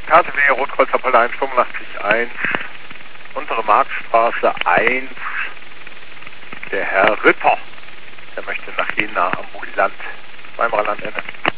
KTW Rotkreuzerpelle 185.1, unsere Marktstraße 1, der Herr Ritter, der möchte nach Jena ambulant, Weimarer Landende.